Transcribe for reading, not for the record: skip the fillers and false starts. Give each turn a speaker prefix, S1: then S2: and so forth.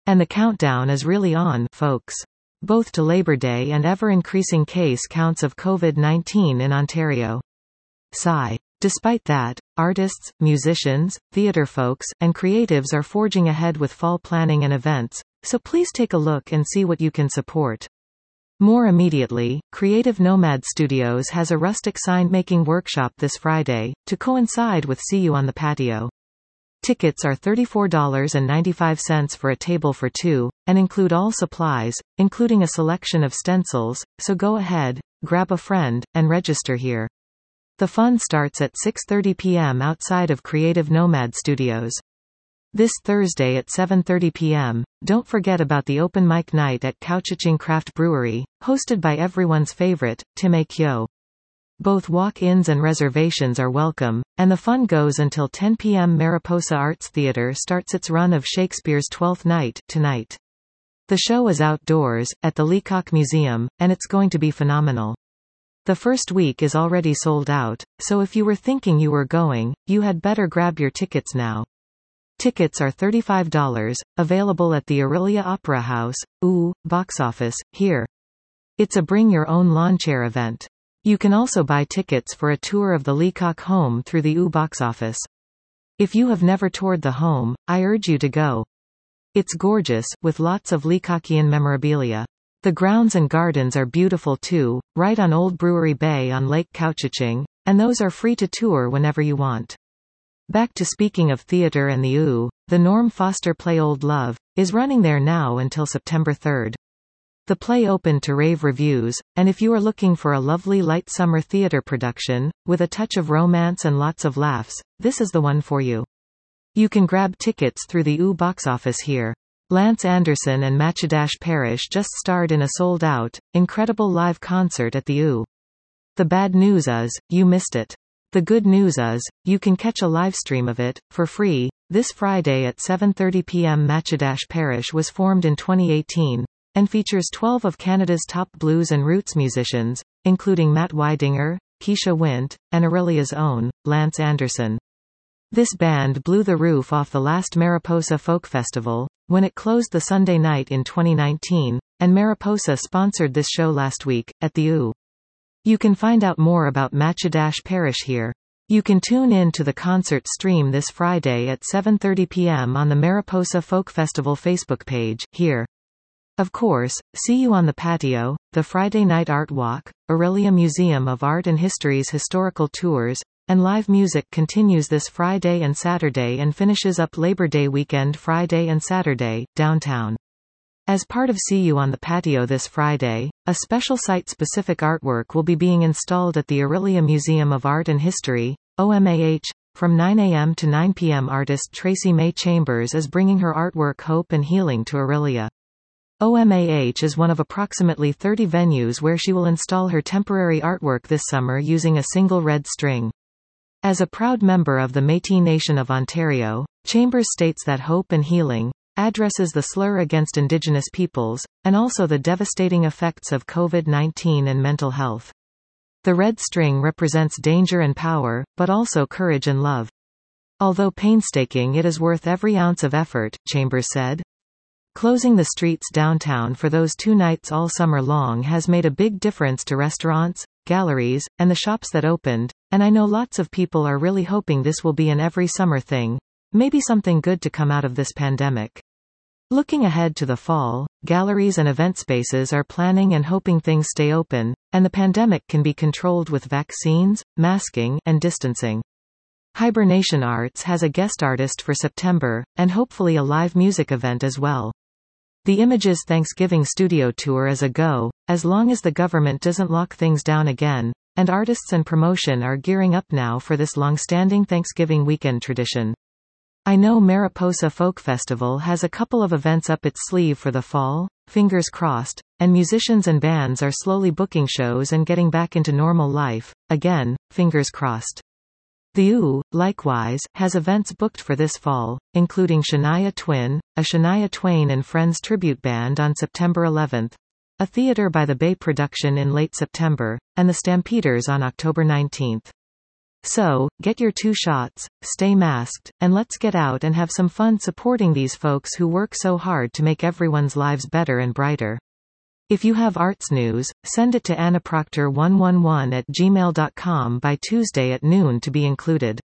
S1: And the countdown is really on, folks. Both to Labor Day and ever-increasing case counts of COVID-19 in Ontario. Sigh. Despite that, artists, musicians, theatre folks, and creatives are forging ahead with fall planning and events, so please take a look and see what you can support. More immediately, Creative Nomad Studios has a rustic sign-making workshop this Friday, to coincide with See You on the Patio. Tickets are $34.95 for a table for two, and include all supplies, including a selection of stencils, so go ahead, grab a friend, and register here. The fun starts at 6:30 p.m. outside of Creative Nomad Studios. This Thursday at 7:30 p.m., don't forget about the open mic night at Couchiching Craft Brewery, hosted by everyone's favorite, Tim A. Kyo. Both walk-ins and reservations are welcome, and the fun goes until 10 p.m. Mariposa Arts Theatre starts its run of Shakespeare's Twelfth Night, tonight. The show is outdoors, at the Leacock Museum, and it's going to be phenomenal. The first week is already sold out, so if you were thinking you were going, you had better grab your tickets now. Tickets are $35, available at the Aurelia Opera House, box office, here. It's a bring-your-own lawn chair event. You can also buy tickets for a tour of the Leacock home through the box office. If you have never toured the home, I urge you to go. It's gorgeous, with lots of Leacockian memorabilia. The grounds and gardens are beautiful too, right on Old Brewery Bay on Lake Couchiching, and those are free to tour whenever you want. Back to speaking of theatre and the Norm Foster play Old Love, is running there now until September 3rd. The play opened to rave reviews, and if you are looking for a lovely light summer theatre production, with a touch of romance and lots of laughs, this is the one for you. You can grab tickets through the box office here. Lance Anderson and Matchedash Parish just starred in a sold-out, incredible live concert at the The bad news is, you missed it. The good news is, you can catch a live stream of it, for free, this Friday at 7:30 p.m. Matchedash Parish was formed in 2018, and features 12 of Canada's top blues and roots musicians, including Matt Weidinger, Keisha Wint, and Aurelia's own, Lance Anderson. This band blew the roof off the last Mariposa Folk Festival, when it closed the Sunday night in 2019, and Mariposa sponsored this show last week, at the You can find out more about Matchedash Parish here. You can tune in to the concert stream this Friday at 7:30 p.m. on the Mariposa Folk Festival Facebook page, here. Of course, See You on the Patio, the Friday Night Art Walk, Aurelia Museum of Art and History's historical tours, and live music continues this Friday and Saturday and finishes up Labor Day weekend Friday and Saturday, downtown. As part of See You on the Patio this Friday, a special site-specific artwork will be being installed at the Aurelia Museum of Art and History, OMAH. From 9 a.m. to 9 p.m. artist Tracy May Chambers is bringing her artwork Hope and Healing to Aurelia. OMAH is one of approximately 30 venues where she will install her temporary artwork this summer using a single red string. As a proud member of the Métis Nation of Ontario, Chambers states that Hope and Healing addresses the slur against Indigenous peoples, and also the devastating effects of COVID-19 and mental health. The red string represents danger and power, but also courage and love. Although painstaking, it is worth every ounce of effort, Chambers said. Closing the streets downtown for those 2 nights all summer long has made a big difference to restaurants, galleries, and the shops that opened, and I know lots of people are really hoping this will be an every summer thing. Maybe something good to come out of this pandemic. Looking ahead to the fall, galleries and event spaces are planning and hoping things stay open, and the pandemic can be controlled with vaccines, masking, and distancing. Hibernation Arts has a guest artist for September, and hopefully a live music event as well. The Images Thanksgiving Studio Tour is a go, as long as the government doesn't lock things down again, and artists and promotion are gearing up now for this long-standing Thanksgiving weekend tradition. I know Mariposa Folk Festival has a couple of events up its sleeve for the fall, fingers crossed, and musicians and bands are slowly booking shows and getting back into normal life, again, fingers crossed. The likewise, has events booked for this fall, including Shania Twin, a Shania Twain and Friends tribute band on September 11th, a Theatre by the Bay production in late September, and the Stampeders on October 19th. So, get your 2 shots, stay masked, and let's get out and have some fun supporting these folks who work so hard to make everyone's lives better and brighter. If you have arts news, send it to annaproctor111@gmail.com by Tuesday at noon to be included.